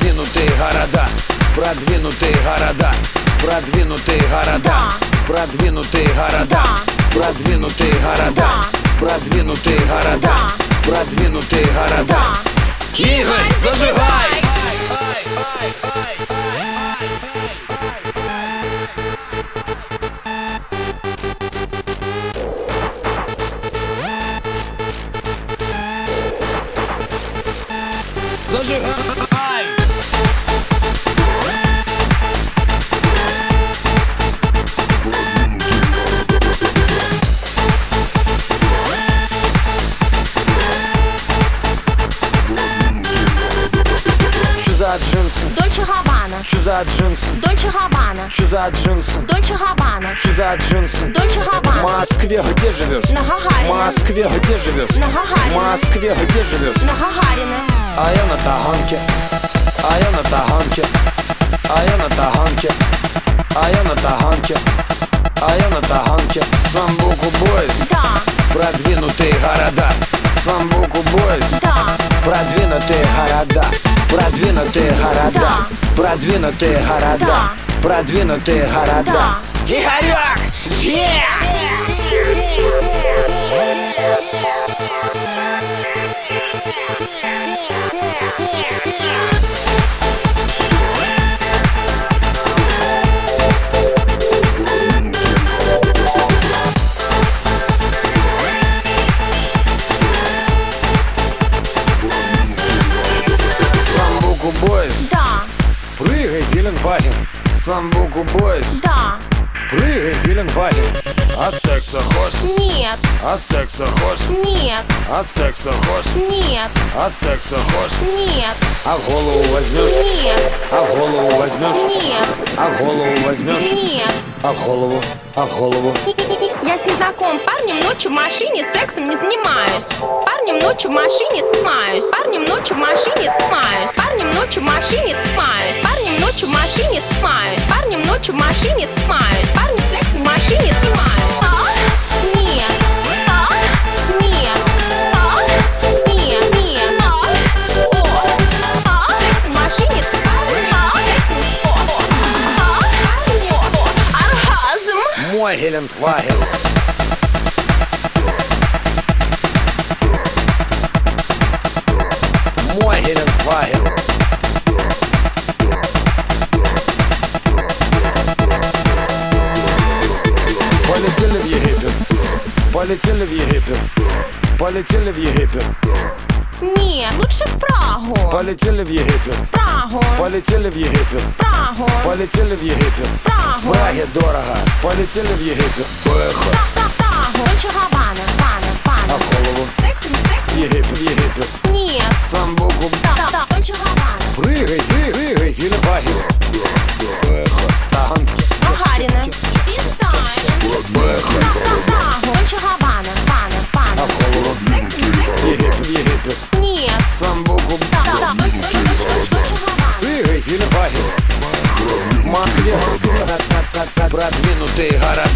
Продвинутые города, продвинутые города, продвинутые города, продвинутые города, продвинутые города, продвинутые города, продвинутые города. Игорь, зажигай! Зажигай! Джинсы, Дольче Габбана, что за джинсы, Дольче Габбана, что за джинсы, Дольче Габбана, что за джинсы. Дольче В Габбана. Москве где живешь? На В Гагарине, Москве где живешь? На В Гагарине, Москве где живешь? на Гагарине. А я на Таганке, а я на Таганке, а я на Таганке, а я на Таганке, а я на Таганке. Самбуку бойс, Да, Продвинутые города, Самбуку бойс. да, Продвинутые города, продвинутые города, продвинутые города, продвинутые города. да. Игорек, Самбуку бойс, Да, прыгай, Зеленваген. Самбуку бойс, да, прыгай, Зеленваген. А секса хочешь? нет, А секса хочешь? нет, А секса хочешь? нет, А секса хочешь? нет, А голову возьмешь? нет, А голову возьмешь? нет, А голову возьмешь? нет. А голову? А голову? Я с незнакомым парнем ночью в машине сексом не занимаюсь. Парнем ночью в машине тмаюсь. Парнем ночью в машине тмаюсь. Парнем ночью в машине тмаюсь. Парнем ночью в машине тмаюсь. Парнем ночью в машине тмаюсь. Парнем сексом в машине тмаюсь. Нет. Нет. Нет. Нет. Секс в машине. Оргазм. Мой Гелендваген. Мой Гелендваген. Полетели в Египет. Полетели в Египет. Полетели в Египет. Нет, лучше в Прагу. Полетели в Египет. Прагу. Полетели в Египет. Прагу. Полетели в Египет. В Прагу. Праге дорого. Полетели в Египет. Поехали. Прагу. Дольче Габбана. А Вана. голову? Секс. Египет, Египет. Нет. Самбуку. Да. Дольче Габбана. Прыгай, прыгай, Зеленваген. Поехали. Таганки. Гагарина. Инстайлен. Прагу. Дольче Габбана. А Вана. голову? Секс. Египет, Египет. Нет. Самбуку. Да. Дольче Габбана. Прыгай, Зеленваген. В Москве. продвинутые города.